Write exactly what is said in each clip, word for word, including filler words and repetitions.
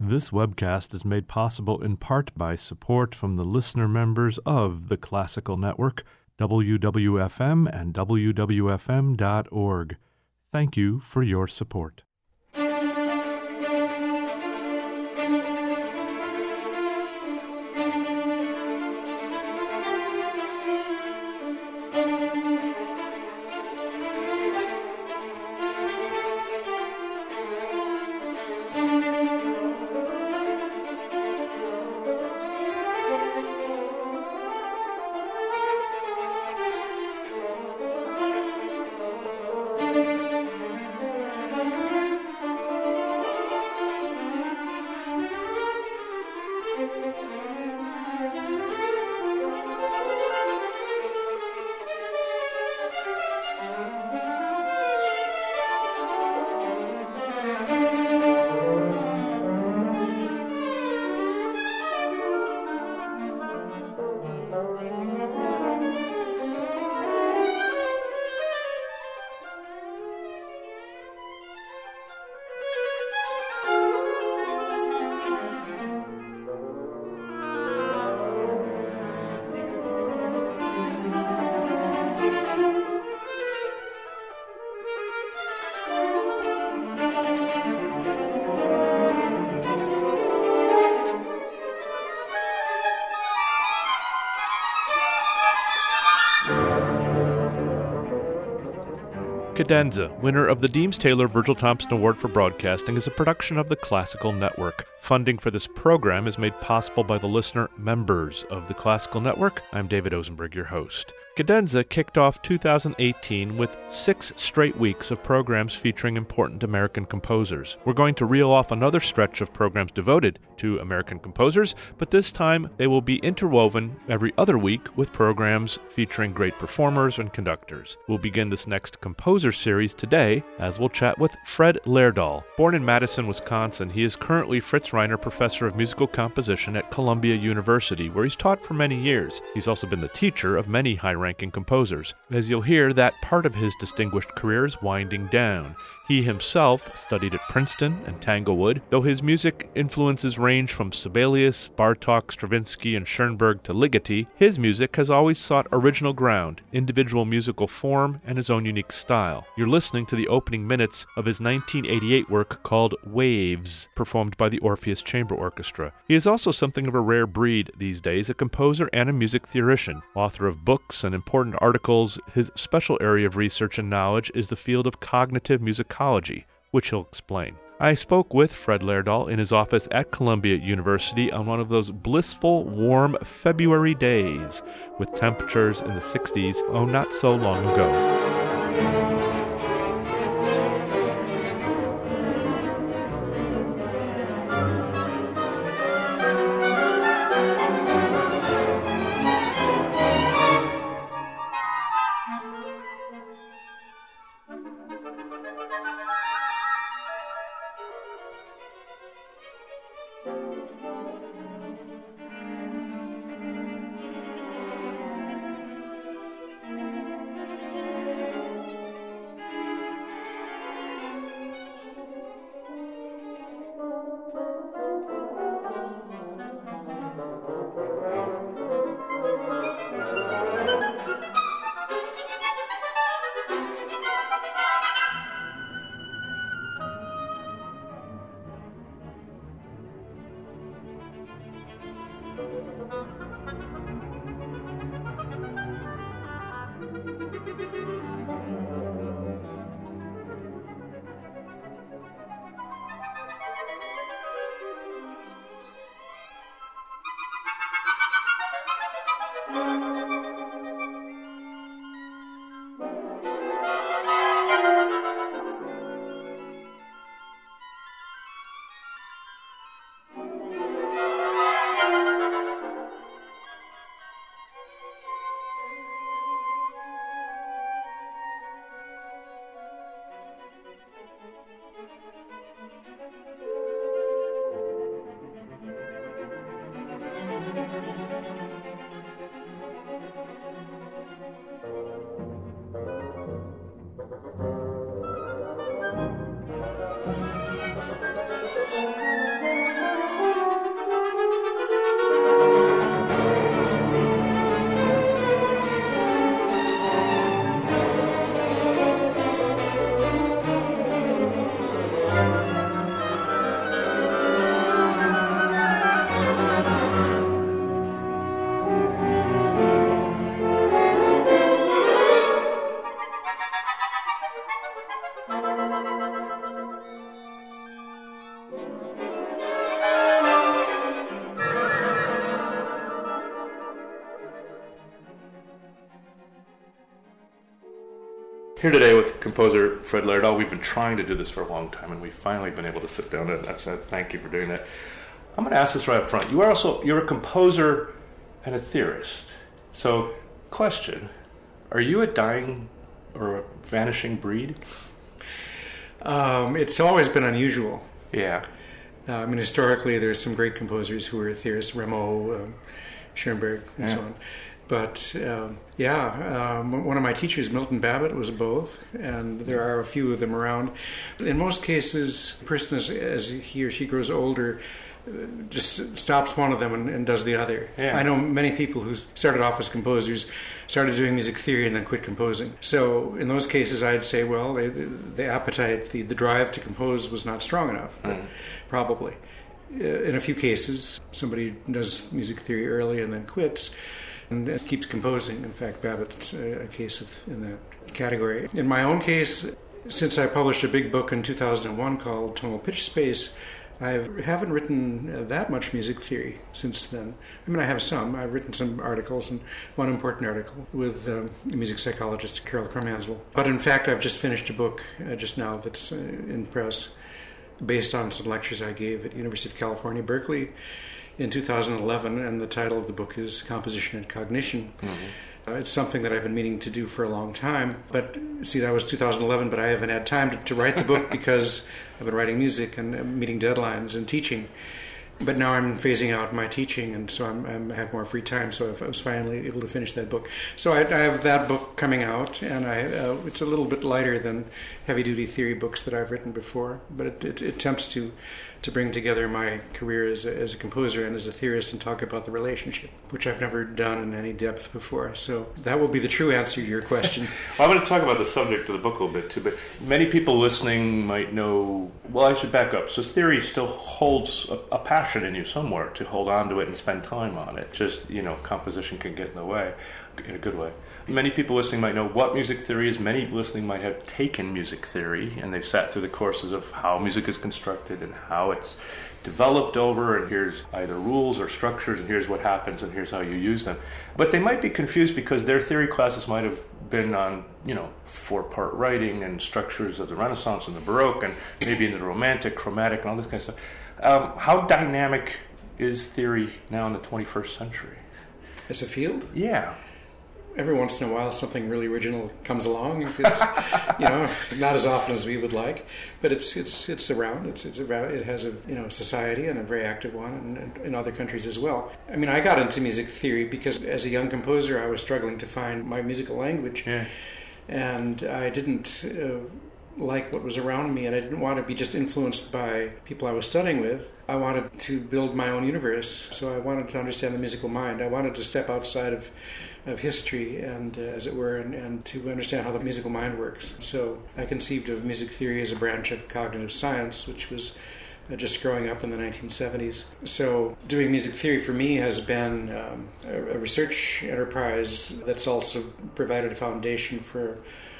This webcast is made possible in part by support from the listener members of the Classical Network, W W F M and W W F M dot org. Thank you for your support. Cadenza, winner of the Deems Taylor Virgil Thompson Award for Broadcasting, is a production of the Classical Network. Funding for this program is made possible by the listener members of the Classical Network. I'm David Osenberg, your host. Cadenza kicked off two thousand eighteen with six straight weeks of programs featuring important American composers. We're going to reel off another stretch of programs devoted to American composers, but this time they will be interwoven every other week with programs featuring great performers and conductors. We'll begin this next composer series today as we'll chat with Fred Lerdahl. Born in Madison, Wisconsin, he is currently Fritz Reiner Professor of Musical Composition at Columbia University, where he's taught for many years. He's also been the teacher of many high-ranking composers. As you'll hear, that part of his distinguished career is winding down. He himself studied at Princeton and Tanglewood. Though his music influences range from Sibelius, Bartók, Stravinsky, and Schoenberg to Ligeti, his music has always sought original ground, individual musical form, and his own unique style. You're listening to the opening minutes of his nineteen eighty-eight work called Waves, performed by the Orpheus Chamber Orchestra. He is also something of a rare breed these days, a composer and a music theorician. Author of books and important articles, his special area of research and knowledge is the field of cognitive musicology, which he'll explain. I spoke with Fred Lerdahl in his office at Columbia University on one of those blissful, warm February days with temperatures in the sixties, oh, not so long ago. Here today with composer Fred Lardell. We've been trying to do this for a long time, and we've finally been able to sit down, and I said thank you for doing that. I'm going to ask this right up front. You are also, you're a composer and a theorist. So, question, are you a dying or a vanishing breed? Um, it's always been unusual. Yeah. Uh, I mean, historically, there's some great composers who were theorists, Rameau, um, Schoenberg, and yeah. so on. But, um, yeah, um, one of my teachers, Milton Babbitt, was both, and there are a few of them around. In most cases, the person, as, as he or she grows older, just stops one of them and, and does the other. Yeah. I know many people who started off as composers, started doing music theory, and then quit composing. So in those cases, I'd say, well, they, the appetite, the, the drive to compose was not strong enough, mm. probably. In a few cases, somebody does music theory early and then quits and keeps composing. In fact, Babbitt's a, a case of, in that category. In my own case, since I published a big book in two thousand one called Tonal Pitch Space, I haven't written that much music theory since then. I mean, I have some. I've written some articles, and one important article with um, music psychologist Carol Kormansel. But in fact, I've just finished a book uh, just now that's uh, in press based on some lectures I gave at University of California, Berkeley in two thousand eleven, and the title of the book is Composition and Cognition. Mm-hmm. Uh, it's something that I've been meaning to do for a long time. But see, that was two thousand eleven, but I haven't had time to, to write the book because I've been writing music and uh, meeting deadlines and teaching. But now I'm phasing out my teaching, and so I'm, I'm, I have more free time, so I was finally able to finish that book. So I, I have that book coming out, and I, uh, it's a little bit lighter than heavy-duty theory books that I've written before, but it, it, it attempts to, to bring together my career as a, as a composer and as a theorist and talk about the relationship, which I've never done in any depth before. So that will be the true answer to your question. Well, I'm going to talk about the subject of the book a little bit, too, but many people listening might know, well, I should back up. So theory still holds a, a passion in you somewhere to hold on to it and spend time on it. Just, you know, composition can get in the way, in a good way. Many people listening might know what music theory is. Many listening might have taken music theory, and they've sat through the courses of how music is constructed and how it's developed over, and here's either rules or structures, and here's what happens, and here's how you use them. But they might be confused because their theory classes might have been on, you know, four-part writing and structures of the Renaissance and the Baroque, and maybe into the Romantic, Chromatic, and all this kind of stuff. Um, how dynamic is theory now in the twenty-first century? As a field? Yeah. Every once in a while, something really original comes along. It's, you know, not as often as we would like, but it's it's it's around. It's it's around. It has a you know society and a very active one, and in other countries as well. I mean, I got into music theory because as a young composer, I was struggling to find my musical language, yeah. and I didn't uh, like what was around me, and I didn't want to be just influenced by people I was studying with. I wanted to build my own universe, so I wanted to understand the musical mind. I wanted to step outside of of history, and uh, as it were, and, and to understand how the musical mind works. So I conceived of music theory as a branch of cognitive science, which was uh, just growing up in the nineteen seventies. So doing music theory for me has been um, a, a research enterprise that's also provided a foundation for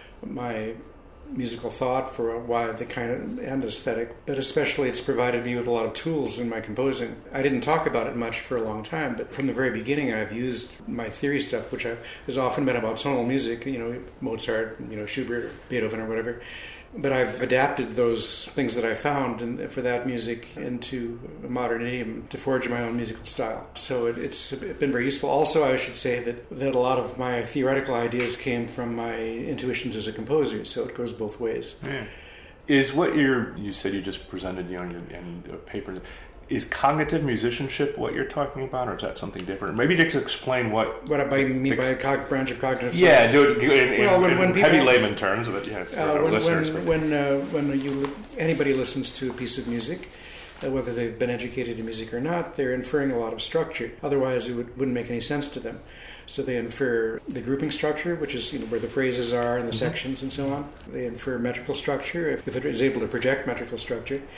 my musical thought, for a wide the kind of and aesthetic, but especially it's provided me with a lot of tools in my composing. I didn't talk about it much for a long time, but from the very beginning I've used my theory stuff, which has often been about tonal music, you know, Mozart, you know, Schubert, or Beethoven, or whatever. But I've adapted those things that I found in, for that music into a modern idiom to forge my own musical style. So it, it's been very useful. Also, I should say that, that a lot of my theoretical ideas came from my intuitions as a composer, so it goes both ways. Yeah. Is what you're, you said you just presented you know, in the paper, is cognitive musicianship what you're talking about, or is that something different? Maybe just explain what... What I mean the, by a cog- branch of cognitive yeah, science. Yeah, do it in, well, when, in when people, heavy layman terms, but yes, uh, when, listeners. When, when, uh, when you, anybody listens to a piece of music, uh, whether they've been educated in music or not, they're inferring a lot of structure. Otherwise, it would, wouldn't make any sense to them. So they infer the grouping structure, which is you know, where the phrases are and the mm-hmm. sections and so on. They infer metrical structure, if, if it is able to project metrical structure.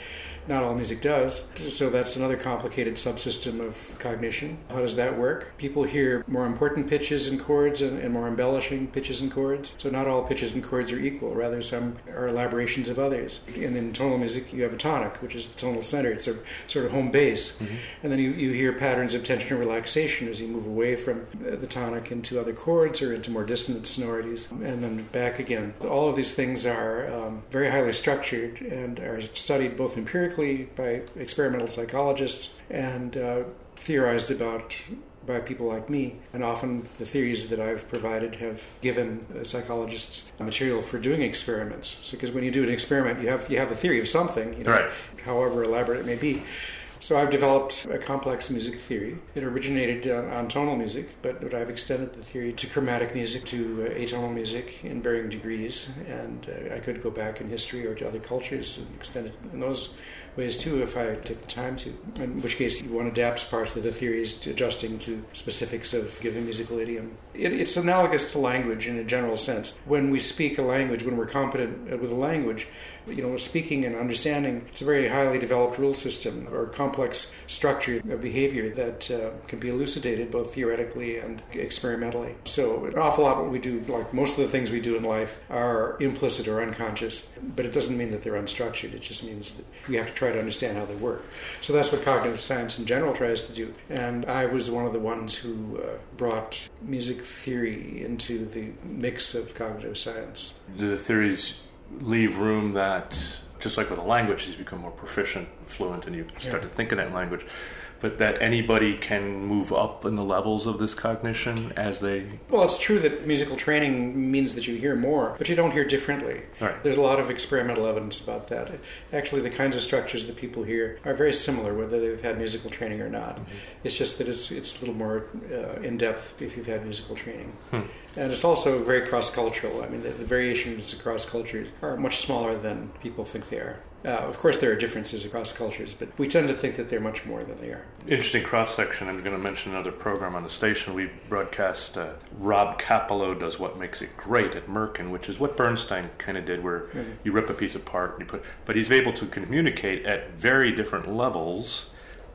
Not all music does. So that's another complicated subsystem of cognition. How does that work? People hear more important pitches and chords and, and more embellishing pitches and chords. So not all pitches and chords are equal. Rather, some are elaborations of others. And in tonal music, you have a tonic, which is the tonal center. It's a sort of home base. Mm-hmm. And then you, you hear patterns of tension and relaxation as you move away from the tonic into other chords or into more dissonant sonorities, and then back again. All of these things are um, very highly structured and are studied both empirically by experimental psychologists and uh, theorized about by people like me. And often the theories that I've provided have given psychologists material for doing experiments. So, because when you do an experiment, you have you have a theory of something, you know, right, however elaborate it may be. So I've developed a complex music theory. It originated on, on tonal music, but, but I've extended the theory to chromatic music, to uh, atonal music in varying degrees, and uh, I could go back in history or to other cultures and extend it in those ways too if I take the time to, in which case one adapts parts of the theories to adjusting to specifics of given musical idiom. It, it's analogous to language in a general sense. When we speak a language, when we're competent with a language, you know, speaking and understanding, it's a very highly developed rule system or complex structure of behavior that uh, can be elucidated both theoretically and experimentally. So an awful lot of what we do, like most of the things we do in life, are implicit or unconscious, but it doesn't mean that they're unstructured. It just means that we have to try to understand how they work. So that's what cognitive science in general tries to do. And I was one of the ones who uh, brought music theory into the mix of cognitive science. The theories leave room that, just like with a language, you become more proficient, fluent, and you start yeah. to think in that language, but that anybody can move up in the levels of this cognition as they... Well, it's true that musical training means that you hear more, but you don't hear differently. Right. There's a lot of experimental evidence about that. Actually, the kinds of structures that people hear are very similar, whether they've had musical training or not. Mm-hmm. It's just that it's it's a little more uh, in-depth if you've had musical training. Hmm. And it's also very cross-cultural. I mean, the, the variations across cultures are much smaller than people think they are. Uh, of course, there are differences across cultures, but we tend to think that they're much more than they are. Interesting cross-section. I'm going to mention another program on the station. We broadcast uh, Rob Capello Does What Makes It Great at Merkin, which is what Bernstein kind of did, where mm-hmm. you rip a piece apart and you put... But he's able to communicate at very different levels,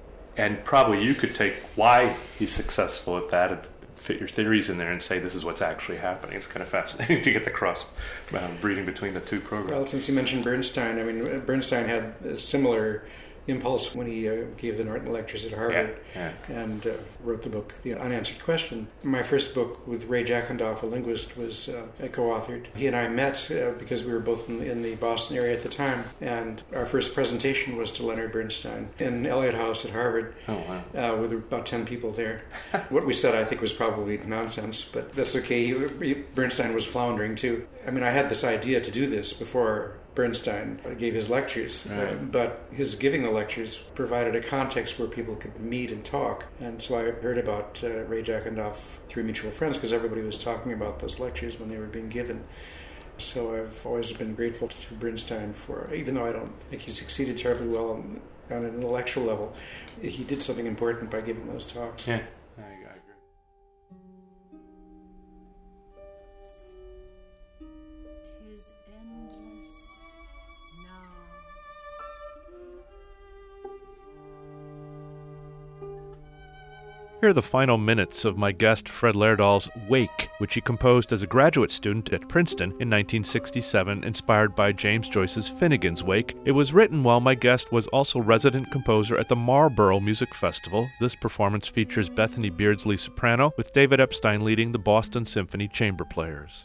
and probably you could take why he's successful at that and fit your theories in there and say this is what's actually happening. It's kind of fascinating to get the cross uh, breeding between the two programs. Well, since you mentioned Bernstein, I mean, Bernstein had a similar impulse when he uh, gave the Norton lectures at Harvard yeah, yeah. and uh, wrote the book The Unanswered Question. My first book with Ray Jackendoff, a linguist, was uh, co-authored. He and I met uh, because we were both in the, in the Boston area at the time, and our first presentation was to Leonard Bernstein in Eliot House at Harvard. Oh, wow. uh, with about ten people there. What we said, I think, was probably nonsense, but that's okay. He, he, Bernstein was floundering too. I mean, I had this idea to do this before Bernstein gave his lectures, right. uh, but his giving the lectures provided a context where people could meet and talk. And so I heard about uh, Ray Jackendoff through mutual friends because everybody was talking about those lectures when they were being given. So I've always been grateful to Bernstein for, even though I don't think he succeeded terribly well on, on an intellectual level, he did something important by giving those talks. Yeah. Here are the final minutes of my guest Fred Lairdall's Wake, which he composed as a graduate student at Princeton in nineteen sixty-seven, inspired by James Joyce's Finnegan's Wake. It was written while my guest was also resident composer at the Marlborough Music Festival. This performance features Bethany Beardsley soprano, with David Epstein leading the Boston Symphony Chamber Players.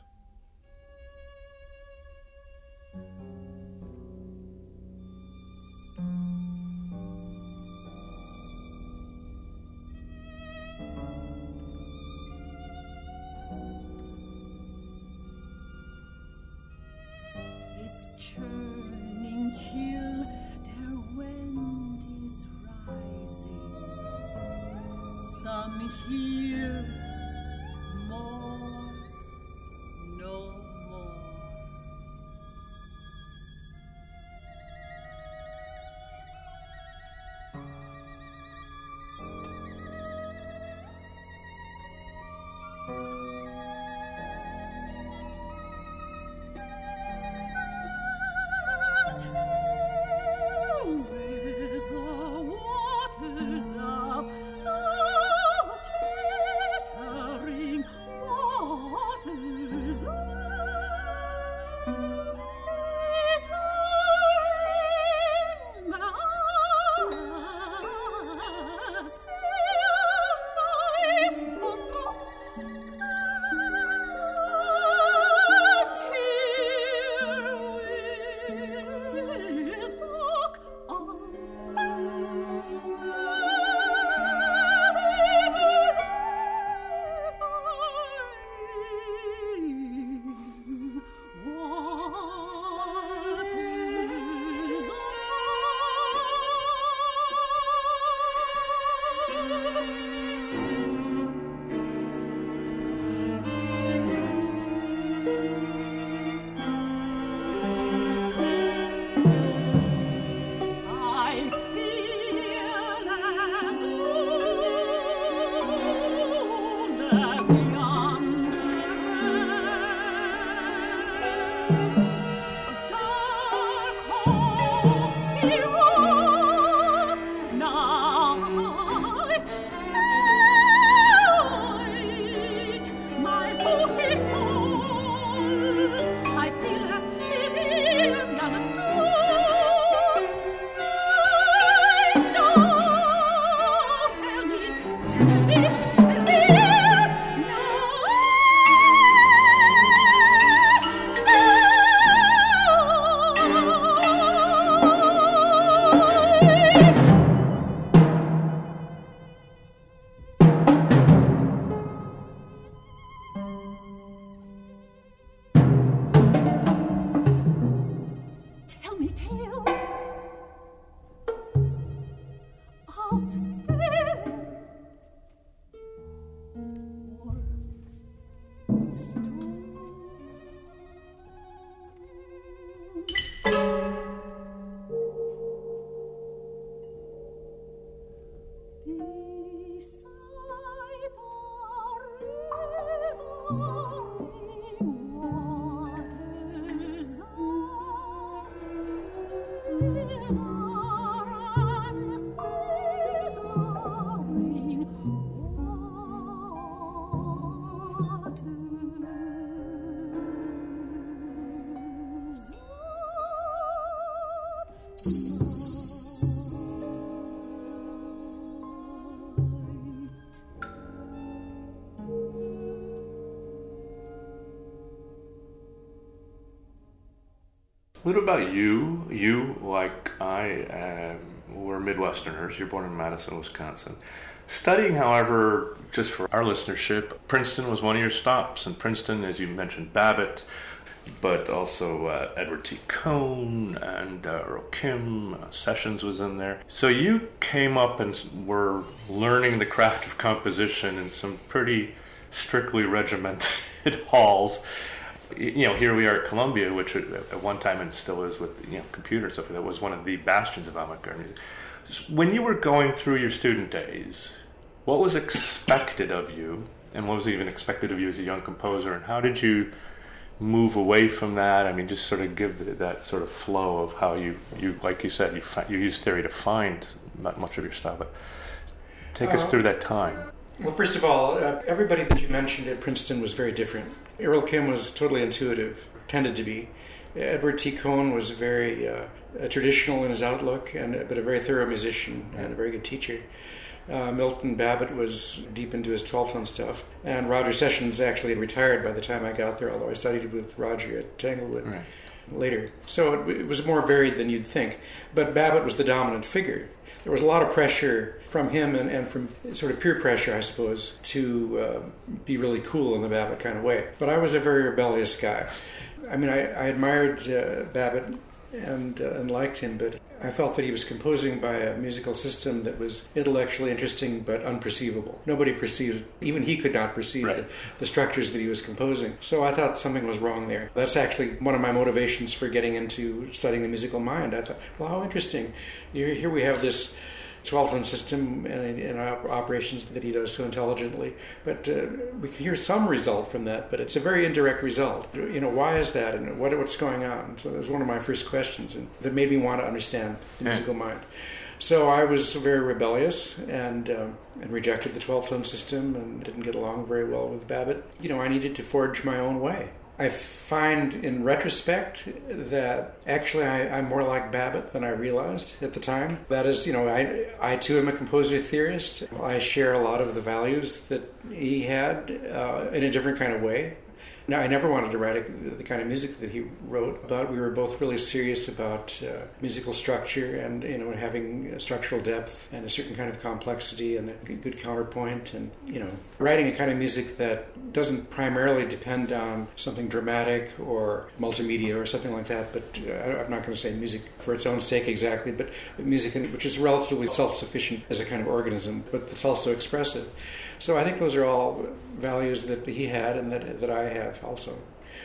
Churning chill, der wind is rising. Some hear more, no more. Away. A little about you. You, like I, um, were Midwesterners. You're born in Madison, Wisconsin. Studying, however, just for our listenership, Princeton was one of your stops. And Princeton, as you mentioned, Babbitt, but also uh, Edward T. Cohn and uh, Earl Kim. Uh, Sessions was in there. So you came up and were learning the craft of composition in some pretty strictly regimented halls. You know, here we are at Columbia, which at one time and still is with, you know, computer stuff, that was one of the bastions of avant-garde music. When you were going through your student days, what was expected of you, and what was even expected of you as a young composer, and how did you move away from that? I mean, just sort of give that sort of flow of how you, you like you said, you fi- you use theory to find not much of your style, but take us uh, through that time. Well, first of all, uh, everybody that you mentioned at Princeton was very different. Earl Kim was totally intuitive, tended to be. Edward T. Cohn was very uh, traditional in his outlook, and but a very thorough musician and a very good teacher. Uh, Milton Babbitt was deep into his twelve-tone stuff, and Roger Sessions actually had retired by the time I got there, although I studied with Roger at Tanglewood right. later. So it, it was more varied than you'd think. But Babbitt was the dominant figure. There was a lot of pressure from him and, and from sort of peer pressure, I suppose, to uh, be really cool in the Babbitt kind of way. But I was a very rebellious guy. I mean, I, I admired uh, Babbitt and, uh, and liked him, but I felt that he was composing by a musical system that was intellectually interesting but unperceivable. Nobody perceived, even he could not perceive right. the, the structures that he was composing. So I thought something was wrong there. That's actually one of my motivations for getting into studying the musical mind. I thought, well, how interesting. Here, here we have this twelve-tone system and, and operations that he does so intelligently, but uh, we can hear some result from that, but it's a very indirect result. You know, why is that, and what what's going on? So that was one of my first questions, and that made me want to understand the musical yeah. mind. So I was very rebellious and um, and rejected the twelve-tone system and didn't get along very well with Babbitt. You know, I needed to forge my own way. I find in retrospect that actually I, I'm more like Babbitt than I realized at the time. That is, you know, I, I too am a composer theorist. I share a lot of the values that he had uh, in a different kind of way. Now, I never wanted to write a, the kind of music that he wrote, but we were both really serious about uh, musical structure and, you know, having a structural depth and a certain kind of complexity and a good counterpoint, and, you know, writing a kind of music that doesn't primarily depend on something dramatic or multimedia or something like that, but uh, I'm not going to say music for its own sake exactly, but music which is relatively self-sufficient as a kind of organism, but it's also expressive. So I think those are all values that he had and that that I have also.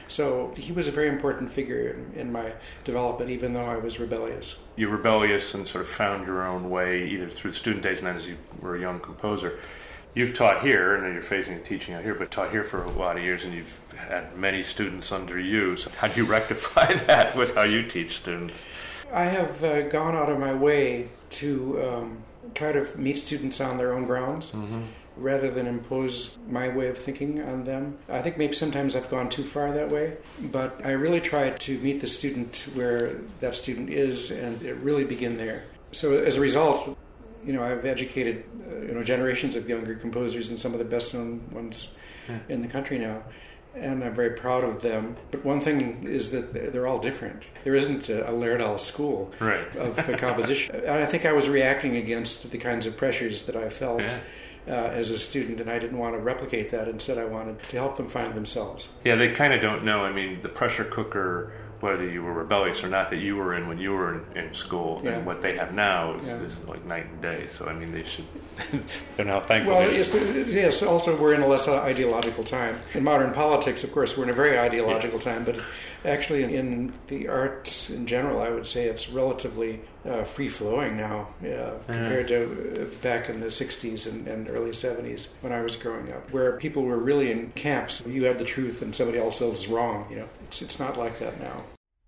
So he was a very important figure in, in my development, even though I was rebellious. You were rebellious and sort of found your own way, either through student days and then as you were a young composer. You've taught here, and you're phasing teaching out here, but taught here for a lot of years, and you've had many students under you. So how do you rectify that with how you teach students? I have uh, gone out of my way to um, try to meet students on their own grounds. Mm-hmm. Rather than impose my way of thinking on them. I think maybe sometimes I've gone too far that way, but I really try to meet the student where that student is and really begin there. So as a result, you know, I've educated uh, you know generations of younger composers and some of the best known ones yeah. in the country now. And I'm very proud of them. But one thing is that they're all different. There isn't a, a Lerdahl school right. of composition. And I think I was reacting against the kinds of pressures that I felt yeah. Uh, as a student, and I didn't want to replicate that. Instead, I wanted to help them find themselves. Yeah, they kind of don't know. I mean, the pressure cooker, whether you were rebellious or not, that you were in when you were in, in school, yeah. and what they have now is, yeah. is like night and day. So, I mean, they should they're now thankful. Well, yes, yes, also we're in a less ideological time. In modern politics, of course, we're in a very ideological yeah. time, but actually in, in the arts in general, I would say it's relatively uh, free-flowing now uh, compared to uh, back in the sixties and, and early seventies when I was growing up, where people were really in camps. You had the truth and somebody else was wrong. You know, it's it's not like that now.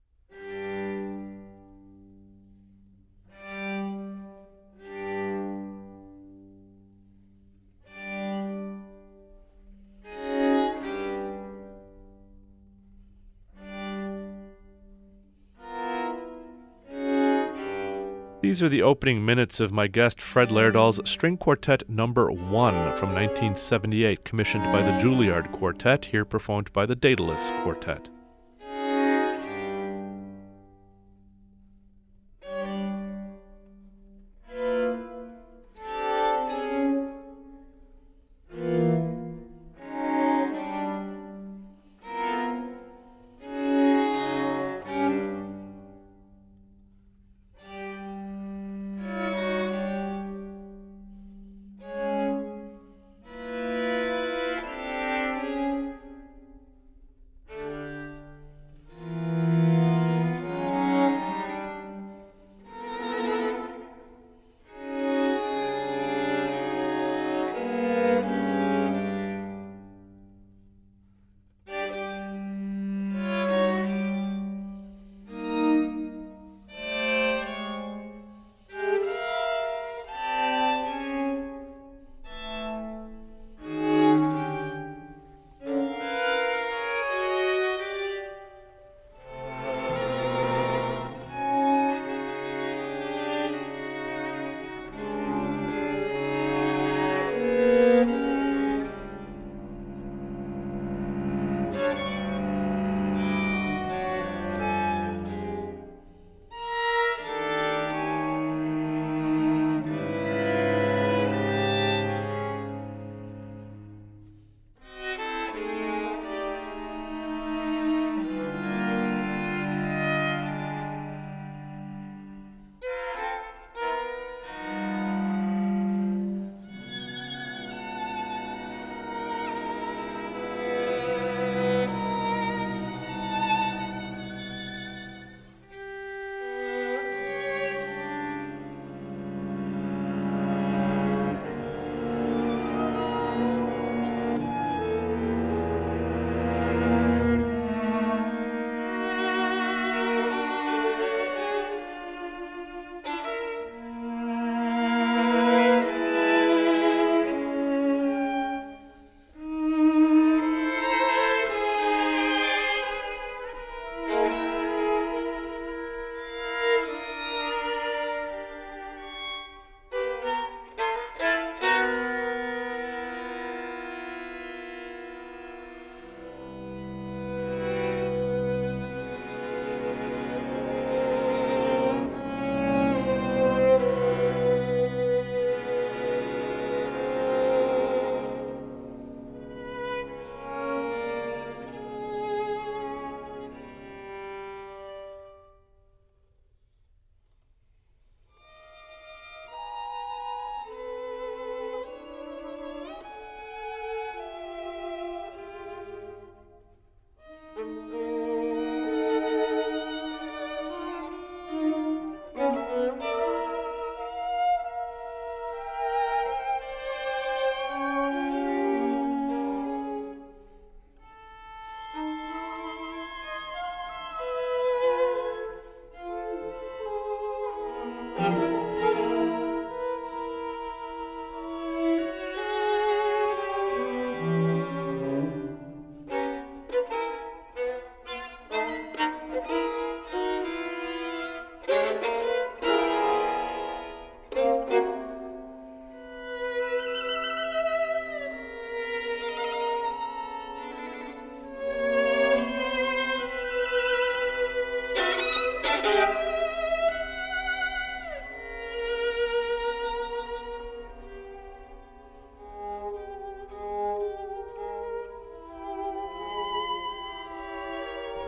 These are the opening minutes of my guest Fred Lerdahl's String Quartet Number One from nineteen seventy-eight, commissioned by the Juilliard Quartet, here performed by the Daedalus Quartet.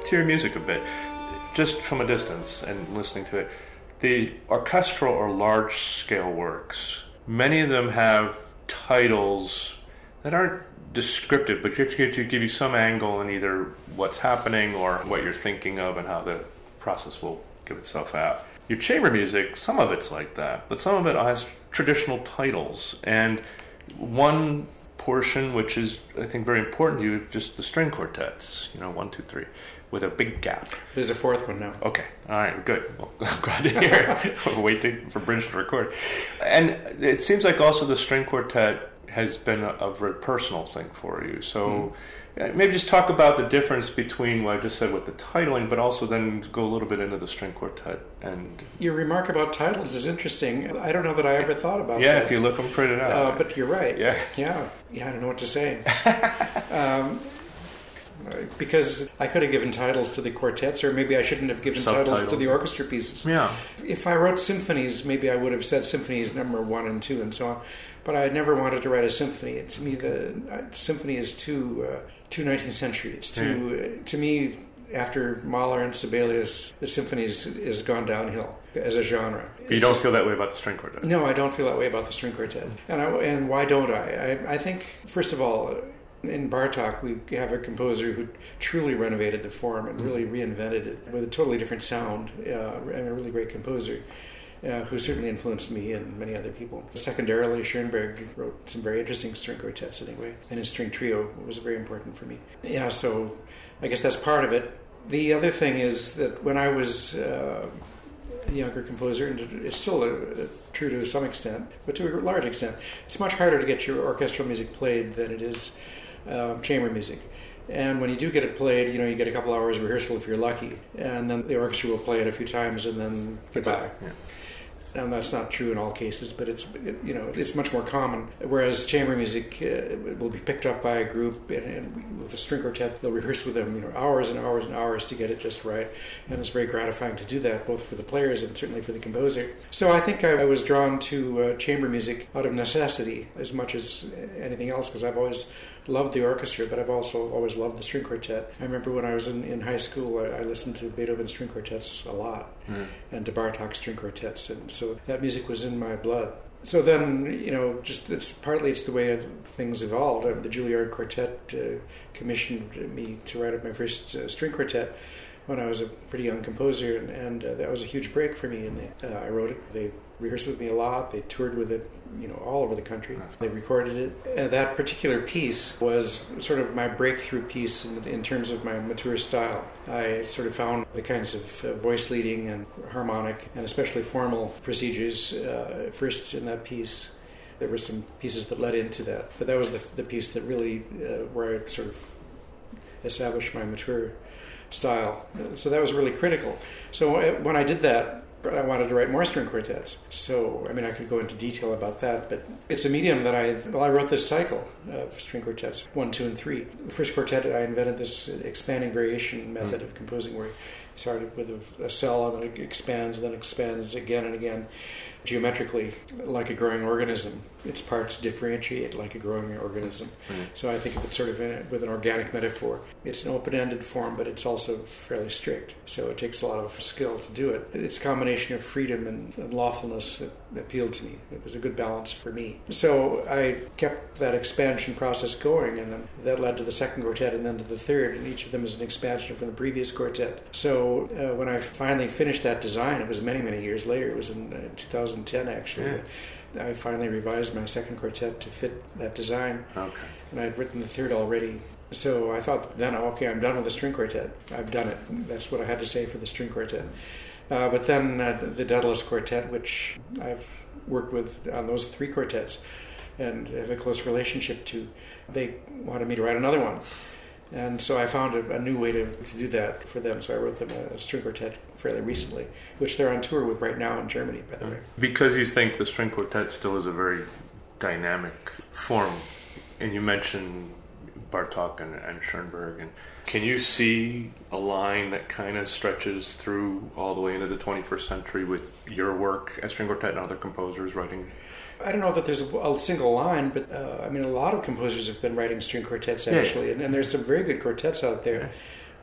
to your music a bit, just from a distance and listening to it. The orchestral or large-scale works, many of them have titles that aren't descriptive, but to give you some angle in either what's happening or what you're thinking of and how the process will give itself out. Your chamber music, some of it's like that, but some of it has traditional titles. And one portion, which is, I think, very important to you, is just the string quartets, you know, one, two, three, with a big gap. There's a fourth one now. Okay. All right, good. Well, I'm glad to hear it. We're waiting for Bridge to record. And it seems like also the string quartet has been a, a very personal thing for you. So mm. maybe just talk about the difference between what I just said with the titling, but also then go a little bit into the string quartet. And your remark about titles is interesting. I don't know that I ever thought about yeah, that. Yeah, if you look them printed out. Uh, but you're right. Yeah. Yeah. Yeah, I don't know what to say. um, because I could have given titles to the quartets, or maybe I shouldn't have given Subtitles. titles to the orchestra pieces. Yeah. If I wrote symphonies, maybe I would have said symphonies number one and two and so on. But I never wanted to write a symphony. To me, the uh, symphony is too uh, too nineteenth century. It's too uh, to me. After Mahler and Sibelius, the symphony has gone downhill as a genre. But you don't just, feel that way about the string quartet? No, I don't feel that way about the string quartet. And I, and why don't I? I? I think, first of all, in Bartók, we have a composer who truly renovated the form and really reinvented it with a totally different sound, uh, and a really great composer. Uh, who certainly influenced me and many other people. Secondarily, Schoenberg wrote some very interesting string quartets anyway, and his string trio was very important for me. Yeah, so I guess that's part of it. The other thing is that when I was uh, a younger composer, and it's still a, a, true to some extent, but to a large extent, it's much harder to get your orchestral music played than it is uh, chamber music. And when you do get it played, you know, you get a couple hours rehearsal if you're lucky, and then the orchestra will play it a few times, and then goodbye. Yeah. And that's not true in all cases, but it's it, you know it's much more common. Whereas chamber music uh, will be picked up by a group, and, and with a string quartet, they'll rehearse with them, you know, hours and hours and hours to get it just right. And it's very gratifying to do that, both for the players and certainly for the composer. So I think I, I was drawn to uh, chamber music out of necessity as much as anything else, because I've always loved the orchestra, but I've also always loved the string quartet. I remember when I was in, in high school, I, I listened to Beethoven string quartets a lot, mm. and to Bartók string quartets, and so that music was in my blood. So then, you know, just it's partly it's the way things evolved. The Juilliard Quartet uh, commissioned me to write up my first uh, string quartet when I was a pretty young composer, and, and uh, that was a huge break for me. And they, uh, I wrote it. They rehearsed with me a lot. They toured with it, you know, all over the country. They recorded it. And that particular piece was sort of my breakthrough piece in, in terms of my mature style. I sort of found the kinds of uh, voice leading and harmonic and especially formal procedures uh, first in that piece. There were some pieces that led into that, but that was the, the piece that really uh, where I sort of established my mature style. So that was really critical. So when I did that, I wanted to write more string quartets. So, I mean, I could go into detail about that, but it's a medium that I, well, I wrote this cycle of string quartets, one, two, and three. The first quartet, I invented this expanding variation method mm. of composing where you started with a, a cell and then it expands, then expands again and again, geometrically, like a growing organism. Its parts differentiate like a growing organism. Mm. So I think of it sort of in a, with an organic metaphor. It's an open-ended form, but it's also fairly strict. So it takes a lot of skill to do it. It's a combination of freedom and, and lawfulness that appealed to me. It was a good balance for me. So I kept that expansion process going, and then that led to the second quartet and then to the third, and each of them is an expansion from the previous quartet. So uh, when I finally finished that design, it was many, many years later. It was in uh, two thousand ten, actually. Yeah. I finally revised my second quartet to fit that design. Okay. And I had written the third already. So I thought then, okay, I'm done with the string quartet. I've done it. That's what I had to say for the string quartet. Uh, but then uh, the Daedalus Quartet, which I've worked with on those three quartets and have a close relationship to, they wanted me to write another one. And so I found a, a new way to, to do that for them. So I wrote them a, a string quartet fairly recently, which they're on tour with right now in Germany, by the way. Because you think the string quartet still is a very dynamic form, and you mentioned Bartók and, and Schoenberg, and can you see a line that kind of stretches through all the way into the twenty-first century with your work as string quartet and other composers writing? I don't know that there's a, a single line, but uh, I mean, a lot of composers have been writing string quartets actually, yeah. and, and there's some very good quartets out there.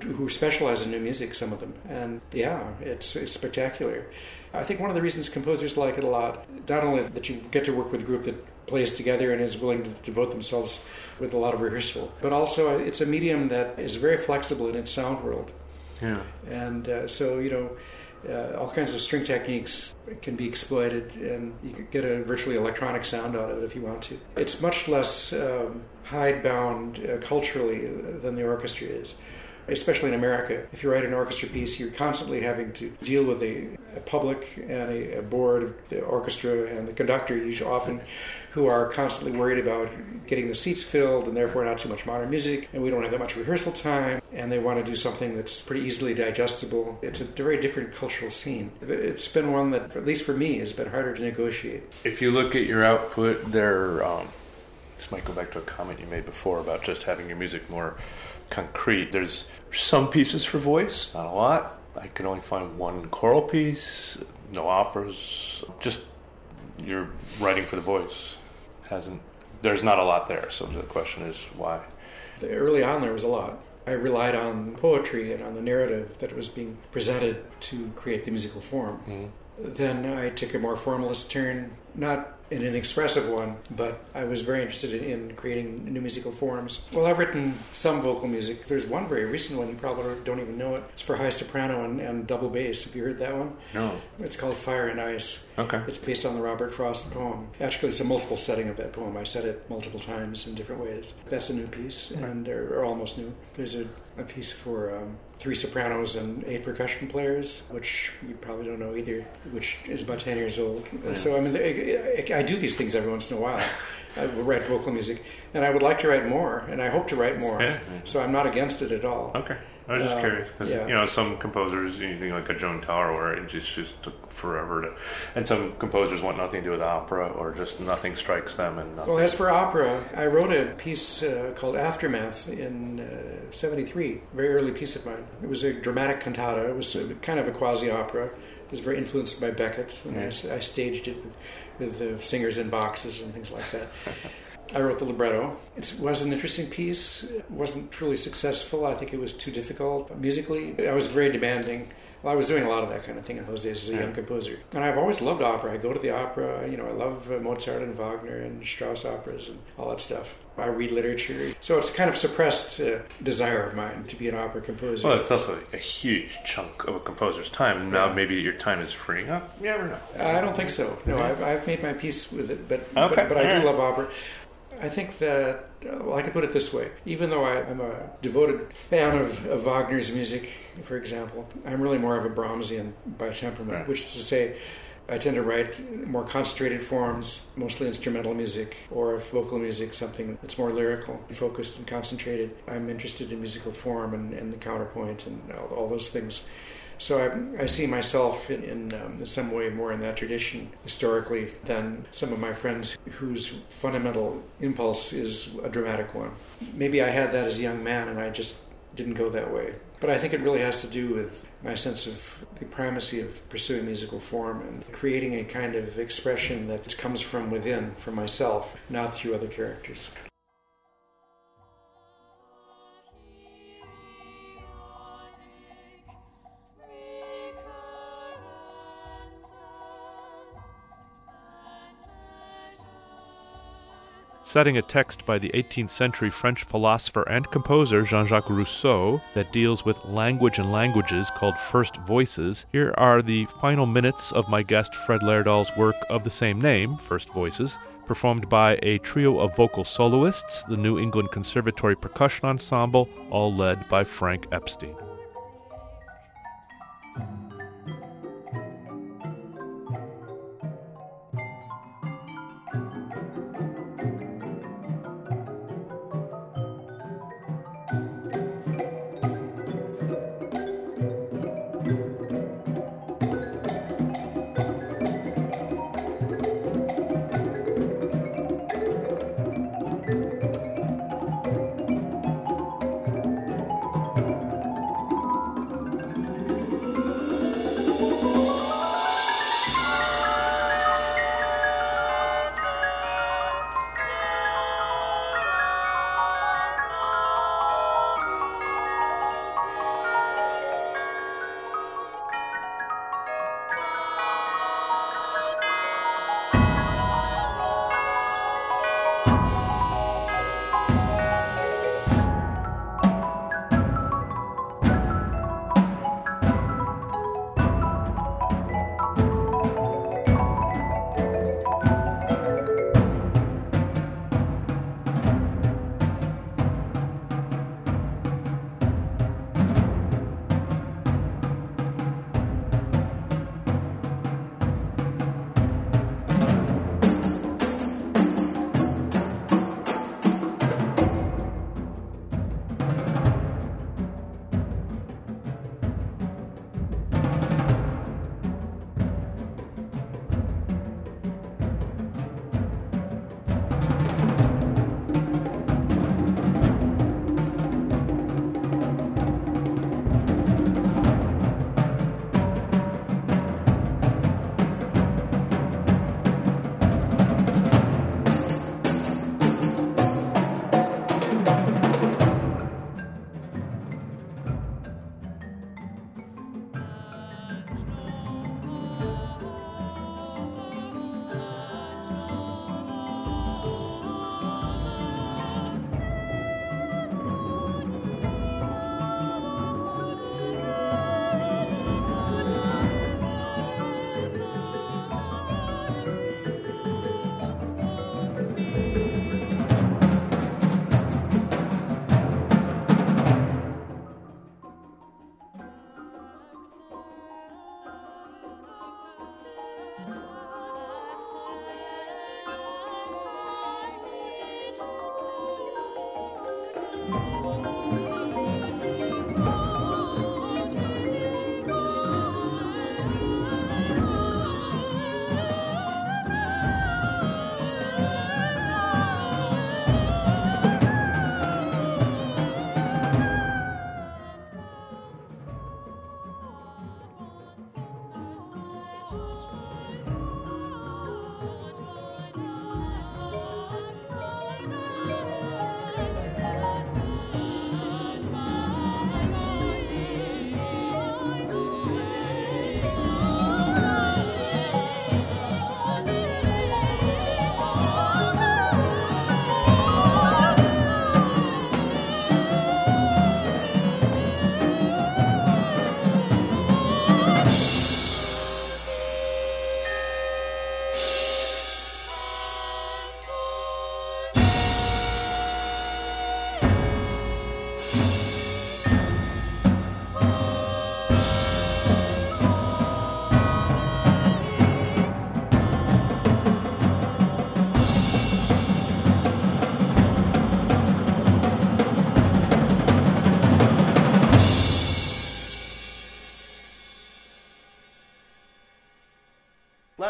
who specialize in new music, some of them. And yeah, it's, it's spectacular. I think one of the reasons composers like it a lot, not only that you get to work with a group that plays together and is willing to devote themselves with a lot of rehearsal, but also it's a medium that is very flexible in its sound world. Yeah. And uh, so, you know, uh, all kinds of string techniques can be exploited, and you can get a virtually electronic sound out of it if you want to. It's much less um, hidebound uh, culturally than the orchestra is. Especially in America, if you write an orchestra piece, you're constantly having to deal with a, a public and a, a board of the orchestra and the conductor, usually often, who are constantly worried about getting the seats filled and therefore not too much modern music, and we don't have that much rehearsal time, and they want to do something that's pretty easily digestible. It's a very different cultural scene. It's been one that, at least for me, has been harder to negotiate. If you look at your output, there, um, this might go back to a comment you made before about just having your music more concrete. There's some pieces for voice, not a lot. I can only find one choral piece, no operas. Just you're writing for the voice. Hasn't there's not a lot there. So the question is why? Early on, there was a lot. I relied on poetry and on the narrative that was being presented to create the musical form. Mm-hmm. Then I took a more formalist turn, not in an expressive one, but I was very interested in creating new musical forms. Well, I've written some vocal music. There's one very recent one, you probably don't even know it. It's for high soprano and, and double bass. Have you heard that one? No. It's called Fire and Ice. Okay. It's based on the Robert Frost poem. Actually, it's a multiple setting of that poem. I said it multiple times in different ways. That's a new piece, and or, or almost new. There's a, a piece for um, three sopranos and eight percussion players, which you probably don't know either, which is about ten years old. Yeah. So, I mean, I, I do these things every once in a while. I will write vocal music, and I would like to write more, and I hope to write more. Yeah. So I'm not against it at all. Okay. I was just um, curious. Yeah. You know, some composers, you think like a Joan Tower, where it just, just took forever to... And some composers want nothing to do with opera, or just nothing strikes them. And nothing. Well, as for opera, I wrote a piece uh, called Aftermath in uh, seventy-three, a very early piece of mine. It was a dramatic cantata. It was a, kind of a quasi-opera. It was very influenced by Beckett, and yeah. I, I staged it with, with the singers in boxes and things like that. I wrote the libretto. It was an interesting piece. It wasn't truly successful. I think it was too difficult musically. I was very demanding. Well, I was doing a lot of that kind of thing in those days as a young composer. And I've always loved opera. I go to the opera. You know, I love uh, Mozart and Wagner and Strauss operas and all that stuff. I read literature. So it's a kind of suppressed uh, desire of mine to be an opera composer. Well, it's also a huge chunk of a composer's time. Now yeah. maybe your time is freeing up. You never know. I don't think so. No, I've, I've made my peace with it. But, okay. but, but I do right. love opera. I think that, well, I can put it this way. Even though I, I'm a devoted fan of, of Wagner's music, for example, I'm really more of a Brahmsian by temperament, right. which is to say, I tend to write more concentrated forms, mostly instrumental music, or vocal music, something that's more lyrical, focused and concentrated. I'm interested in musical form and, and the counterpoint and all, all those things. So I, I see myself in, in, um, in some way more in that tradition historically than some of my friends whose fundamental impulse is a dramatic one. Maybe I had that as a young man and I just didn't go that way. But I think it really has to do with my sense of the primacy of pursuing musical form and creating a kind of expression that comes from within, from myself, not through other characters. Citing a text by the eighteenth century French philosopher and composer Jean-Jacques Rousseau that deals with language and languages called First Voices, here are the final minutes of my guest Fred Laerdal's work of the same name, First Voices, performed by a trio of vocal soloists, the New England Conservatory Percussion Ensemble, all led by Frank Epstein.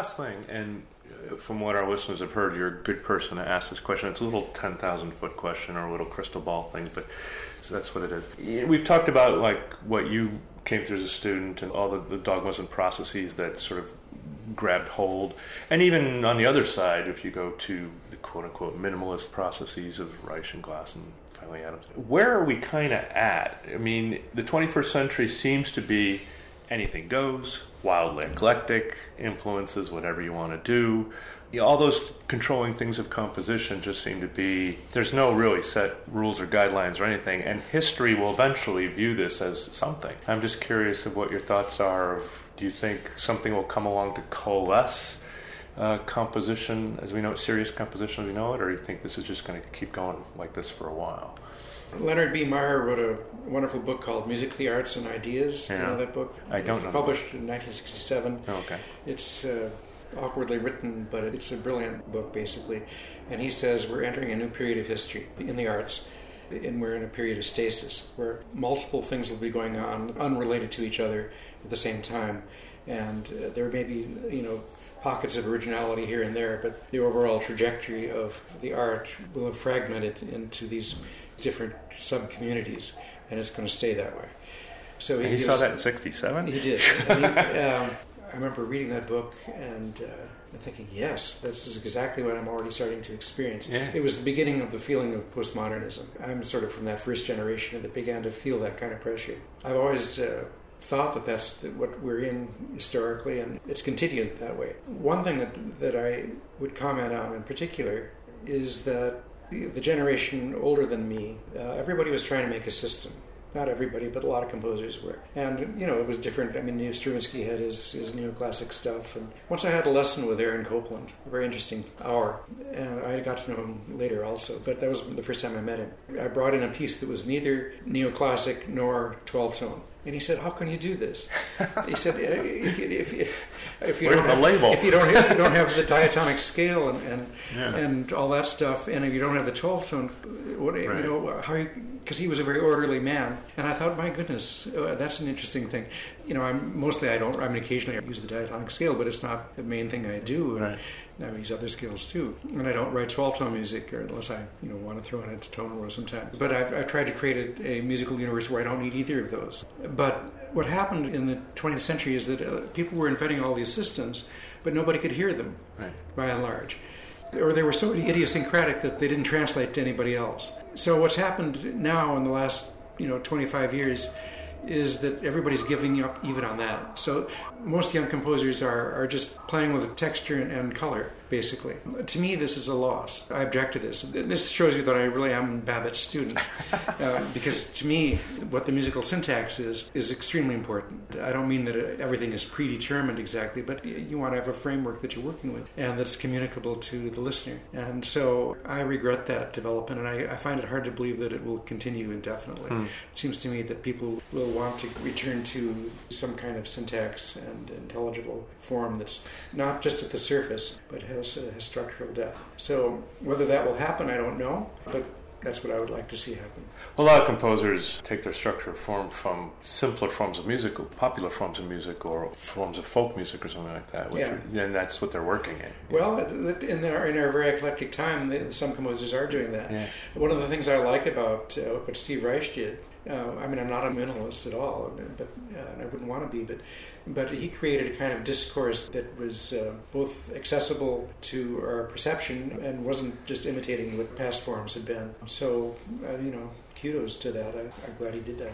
last thing, and from what our listeners have heard, you're a good person to ask this question. It's a little ten thousand foot question or a little crystal ball thing, but so that's what it is. We've talked about like what you came through as a student and all the, the dogmas and processes that sort of grabbed hold. And even on the other side, if you go to the quote-unquote minimalist processes of Reich and Glass and finally Adams, where are we kind of at? I mean, the twenty-first century seems to be anything goes, wildly eclectic, influences whatever you want to do. You know, all those controlling things of composition just seem to be, there's no really set rules or guidelines or anything, and history will eventually view this as something. I'm just curious of what your thoughts are of, do you think something will come along to coalesce uh, composition as we know it, serious composition as we know it, or do you think this is just going to keep going like this for a while? Leonard B. Meyer wrote a wonderful book called Music, the Arts, and Ideas. Yeah. Do you know that book? I don't it was know. Published in nineteen sixty-seven. Oh, okay. It's uh, awkwardly written, but it's a brilliant book, basically. And he says we're entering a new period of history in the arts, and we're in a period of stasis, where multiple things will be going on, unrelated to each other at the same time. And uh, there may be, you know, pockets of originality here and there, but the overall trajectory of the art will have fragmented into these different sub-communities, and it's going to stay that way. So he, And he gives, saw that in sixty-seven? He did. And he, um, I remember reading that book and uh, thinking, yes, this is exactly what I'm already starting to experience. Yeah. It was the beginning of the feeling of postmodernism. I'm sort of from that first generation that began to feel that kind of pressure. I've always uh, thought that that's what we're in historically, and it's continued that way. One thing that, that I would comment on in particular is that the generation older than me, uh, everybody was trying to make a system. Not everybody, but a lot of composers were. And, you know, it was different. I mean, Stravinsky had his, his neoclassic stuff. And once I had a lesson with Aaron Copland, a very interesting hour, and I got to know him later also, but that was the first time I met him. I brought in a piece that was neither neoclassic nor twelve-tone. And he said, "How can you do this?" He said, "If you, if you, if you Where's don't the have, label? if you don't if you don't have the diatonic scale and and, Yeah. and all that stuff, and if you don't have the twelve tone, what Right. you know how you?" Because he was a very orderly man, and I thought, my goodness, uh, that's an interesting thing. You know, I'm mostly I don't. I mean, occasionally I use the diatonic scale, but it's not the main thing I do. And Right. I use other scales too, and I don't write twelve-tone music, or unless I, you know, want to throw in its tone roll sometimes. But I've, I've tried to create a, a musical universe where I don't need either of those. But what happened in the twentieth century is that uh, people were inventing all these systems, but nobody could hear them, Right. by and large. Or they were so idiosyncratic that they didn't translate to anybody else. So what's happened now in the last, you know, twenty-five years is that everybody's giving up even on that. So most young composers are, are just playing with texture and, and color, basically. To me, this is a loss. I object to this. This shows you that I really am Babbitt's student. uh, because to me, what the musical syntax is, is extremely important. I don't mean that everything is predetermined exactly, but you want to have a framework that you're working with and that's communicable to the listener. And so I regret that development, and I, I find it hard to believe that it will continue indefinitely. Hmm. It seems to me that people will want to return to some kind of syntax and intelligible form that's not just at the surface, but has, uh, has structural depth. So whether that will happen, I don't know, but that's what I would like to see happen. A lot of composers take their structure of form from simpler forms of music, or popular forms of music, or forms of folk music, or something like that. Which Yeah. are, and that's what they're working in. Well, in our, in our very eclectic time, they, some composers are doing that. Yeah. One of the things I like about uh, what Steve Reich did, uh, I mean, I'm not a minimalist at all, but uh, and I wouldn't want to be, but but he created a kind of discourse that was uh, both accessible to our perception and wasn't just imitating what past forms had been. So, uh, you know, kudos to that. I, I'm glad he did that.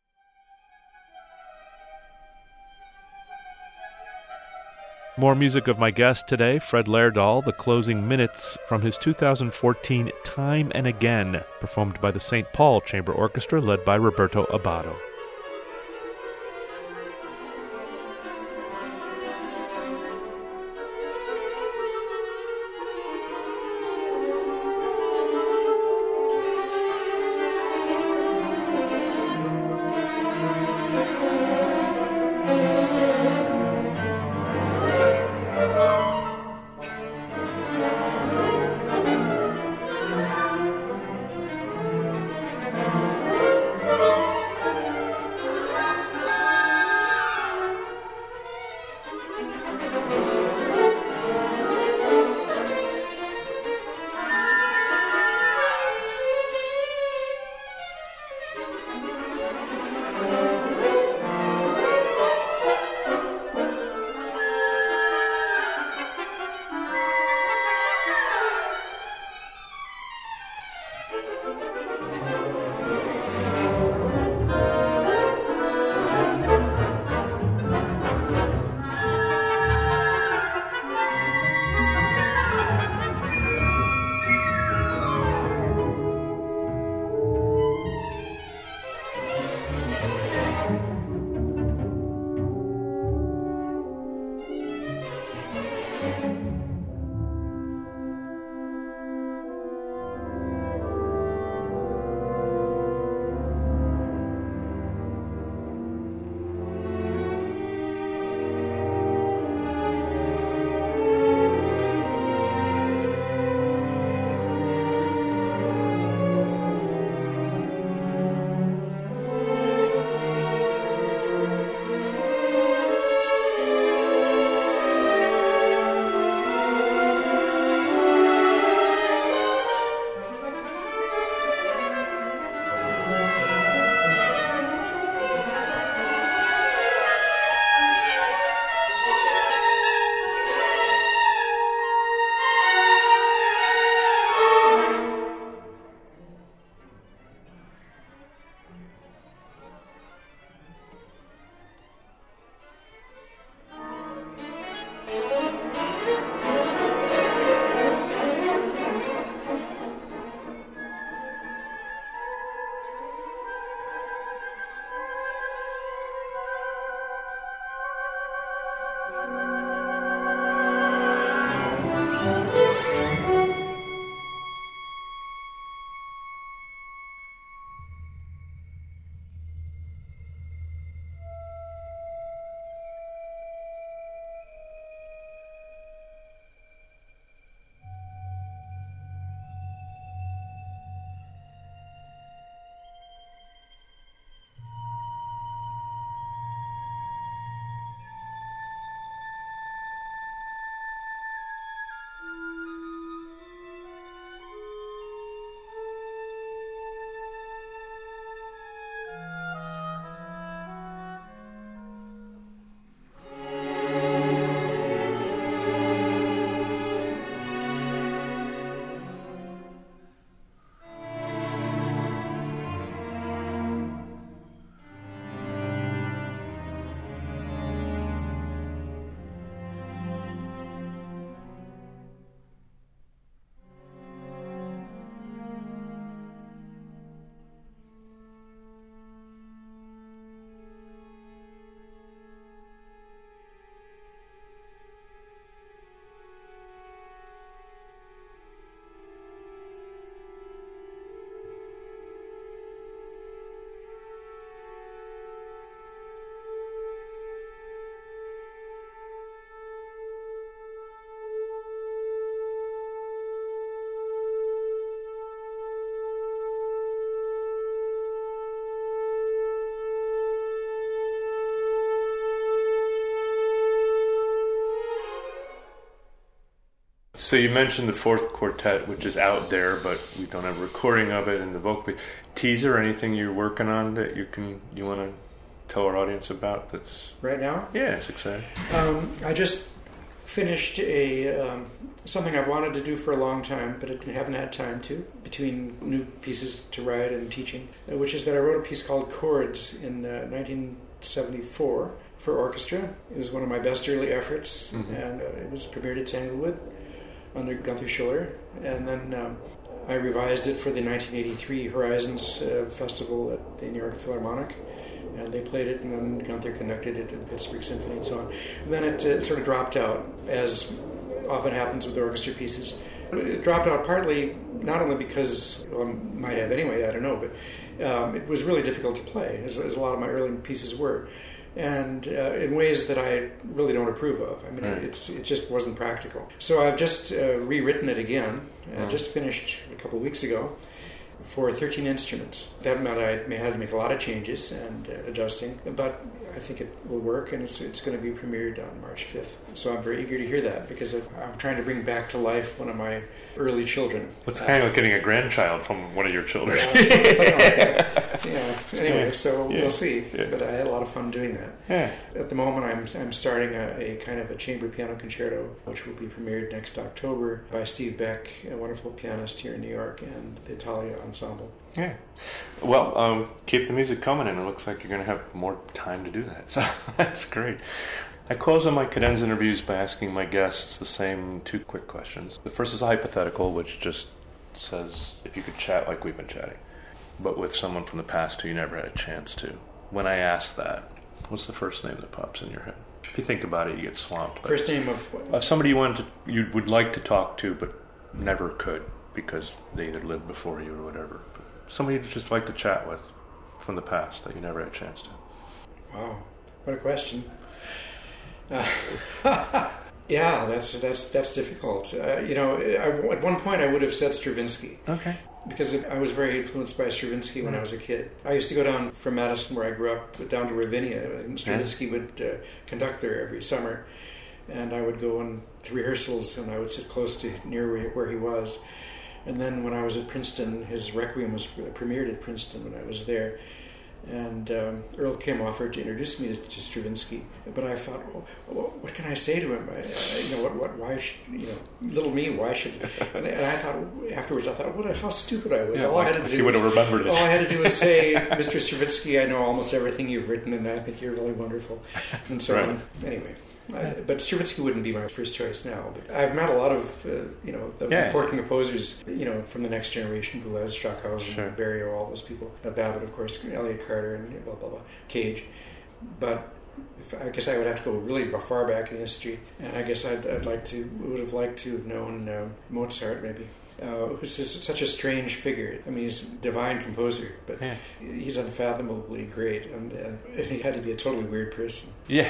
More music of my guest today, Fred Laerdal, the closing minutes from his two thousand fourteen Time and Again, performed by the Saint Paul Chamber Orchestra, led by Roberto Abbado. So you mentioned the fourth quartet, which is out there, but we don't have a recording of it, and the vocal teaser. Anything you're working on that you can you want to tell our audience about? That's right now. Yeah, it's exciting. Um, I just finished a um, something I've wanted to do for a long time, but I haven't had time to, between new pieces to write and teaching, uh, which is that I wrote a piece called Chords in uh, nineteen seventy-four for orchestra. It was one of my best early efforts, mm-hmm. and uh, it was premiered at Tanglewood under Gunther Schuller, and then um, I revised it for the nineteen eighty-three Horizons uh, Festival at the New York Philharmonic, and they played it, and then Gunther conducted it at the Pittsburgh Symphony and so on. And then it uh, sort of dropped out, as often happens with orchestra pieces. It dropped out partly not only because, well, it might have anyway, I don't know, but um, it was really difficult to play, as, as a lot of my early pieces were, and uh, in ways that I really don't approve of. I mean, right. it's it just wasn't practical. So I've just uh, rewritten it again. I just finished a couple of weeks ago for thirteen instruments. That meant I may have to make a lot of changes and uh, adjusting, but I think it will work, and it's it's going to be premiered on March fifth. So I'm very eager to hear that, because I'm trying to bring back to life one of my early children. What's the kind of getting a grandchild from one of your children? Yeah, something, something like that. Yeah. Anyway, yeah. so yeah. we'll see. Yeah. But I had a lot of fun doing that. Yeah. At the moment, I'm I'm starting a, a kind of a chamber piano concerto, which will be premiered next October by Steve Beck, a wonderful pianist here in New York, and the Italia Ensemble. Yeah. Well, um, keep the music coming, and it looks like you're going to have more time to do that. So that's great. I close on my cadenza interviews by asking my guests the same two quick questions. The first is a hypothetical, which just says if you could chat like we've been chatting, but with someone from the past who you never had a chance to. When I ask that, what's the first name that pops in your head? If you think about it, you get swamped. First name of what? Of somebody you wanted to, you would like to talk to, but never could because they either lived before you or whatever. But somebody you'd just like to chat with from the past that you never had a chance to. Wow, what a question. Uh, yeah, that's that's that's difficult. Uh, you know, I, at one point I would have said Stravinsky. Okay. Because I was very influenced by Stravinsky when mm. I was a kid. I used to go down from Madison, where I grew up, down to Ravinia, and Stravinsky yeah. would uh, conduct there every summer. And I would go on to rehearsals, and I would sit close to near where he was. And then when I was at Princeton, his Requiem was premiered at Princeton when I was there. And um, Earl Kim offered to introduce me to, to Stravinsky, but I thought, well, what can I say to him? I, I, you know, what, what, why should, you know, little me, why should? And, and I thought afterwards, I thought, what, a, how stupid I was. Yeah, all I had to do, you would have remembered it. All I had to do was say, Mister Stravinsky, I know almost everything you've written, and I think you're really wonderful, and so right. on. Anyway. I, but Stravinsky wouldn't be my first choice now. But I've met a lot of, uh, you know, the yeah. important composers, you know, from the next generation: Boulez, Stockhausen, sure. Barrio, all those people. Uh, Babbitt, of course, Elliott Carter, and blah blah blah, Cage. But if, I guess I would have to go really far back in history, and I guess I'd, I'd like to would have liked to have known uh, Mozart, maybe. Uh, who's such a strange figure. I mean, he's a divine composer, but yeah. he's unfathomably great, and, uh, and he had to be a totally weird person. Yeah,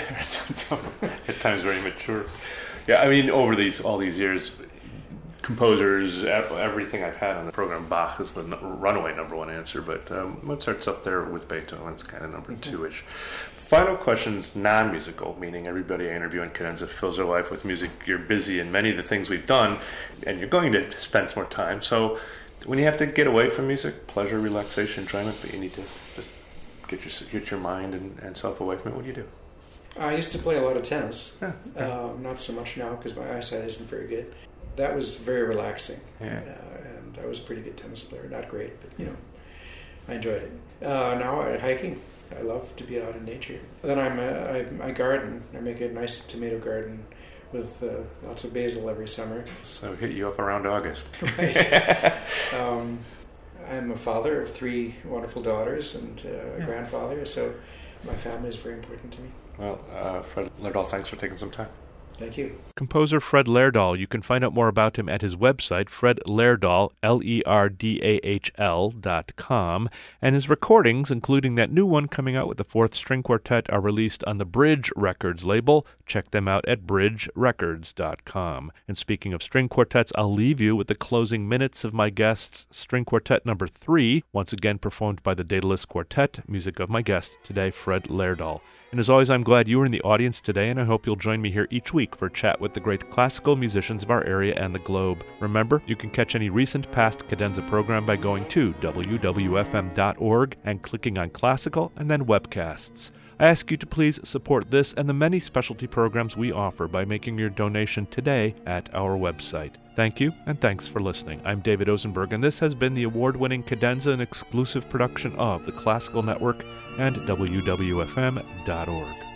at times very mature. Yeah, I mean, over these all these years, composers, everything I've had on the program, Bach is the runaway number one answer, but um, Mozart's up there with Beethoven. It's kind of number mm-hmm. two-ish. Final question is non-musical, meaning everybody I interview in Cadenza fills their life with music. You're busy in many of the things we've done, and you're going to spend some more time. So when you have to get away from music, pleasure, relaxation, enjoyment, but you need to just get your, get your mind and, and self away from it, what do you do? I used to play a lot of tennis. Yeah, okay. uh, not so much now because my eyesight isn't very good. That was very relaxing, yeah. uh, and I was a pretty good tennis player. Not great, but you know, I enjoyed it. Uh, now I, hiking. I love to be out in nature. Then I'm a, I, I garden. I make a nice tomato garden with uh, lots of basil every summer. So hit you up around August. Right. um, I'm a father of three wonderful daughters and uh, a yeah. grandfather, so my family is very important to me. Well, uh, Fred Lerdahl, thanks for taking some time. Thank you. Composer Fred Lerdahl. You can find out more about him at his website, Fred Lerdahl, L E R D A H L dot com, and his recordings, including that new one coming out with the Fourth String Quartet, are released on the Bridge Records label. Check them out at bridge records dot com. And speaking of string quartets, I'll leave you with the closing minutes of my guest's String Quartet number three, once again performed by the Daedalus Quartet, music of my guest today, Fred Lerdahl. And as always, I'm glad you were in the audience today, and I hope you'll join me here each week for a chat with the great classical musicians of our area and the globe. Remember, you can catch any recent past Cadenza program by going to w w f m dot org and clicking on Classical and then Webcasts. I ask you to please support this and the many specialty programs we offer by making your donation today at our website. Thank you, and thanks for listening. I'm David Osenberg, and this has been the award-winning Cadenza, an exclusive production of the Classical Network and w w f m dot org.